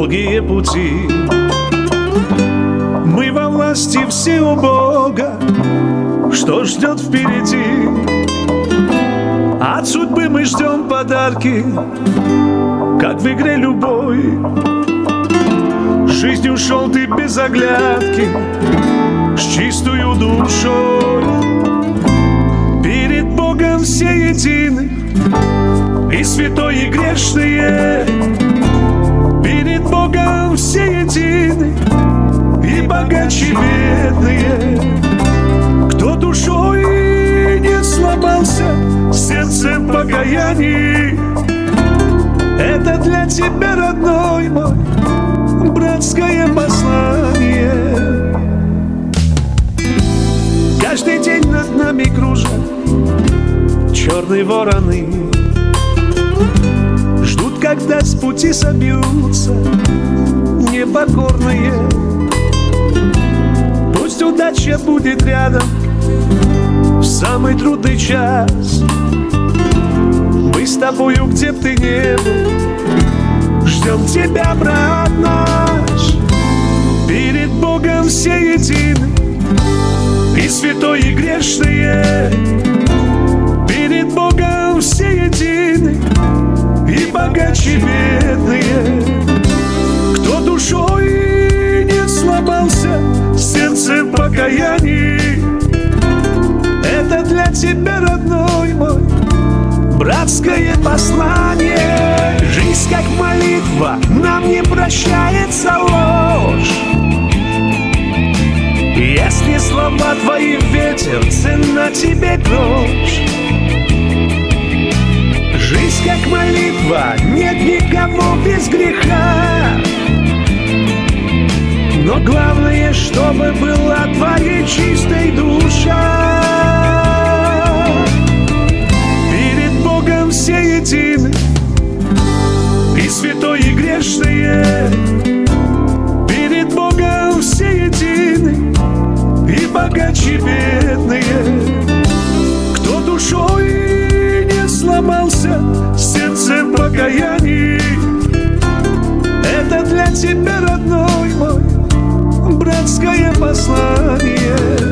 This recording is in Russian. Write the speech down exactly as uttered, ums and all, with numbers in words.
долгие пути. Мы во власти всего Бога, что ждет впереди. От судьбы мы ждем подарки, как в игре любой. Жизнью шел ты без оглядки, с чистою душой. Перед Богом все едины, и святой, и грешные. Перед Богом все едины, и богаче, и бедные. Кто душой не сломался, сердцем покаянии, это для тебя, родной мой, братское послание. Каждый день над нами кружат черные вороны, ждут, когда с пути собьются непокорные. Пусть удача будет рядом в самый трудный час. Мы с тобою, где б ты не был, ждем тебя, брат наш. Перед Богом все едины, и святой, и грешные. Перед Богом все едины, и богаче, и бедные. Кто душой не сломался, сердцем покаянии, это для тебя, родной мой, братское послание. Жизнь как молитва, нам не прощается ложь. Если слова твои ветер, ценна тебе грош. Жизнь как молитва, нет никого без греха. Но главное, чтобы была твоей чистой душа. Перед Богом все едины, и святой, и грешные. Перед Богом все едины, и богаче, и бедные. Кто душой не сломался, сердцем покаянии, это для тебя, родной мой, братское послание.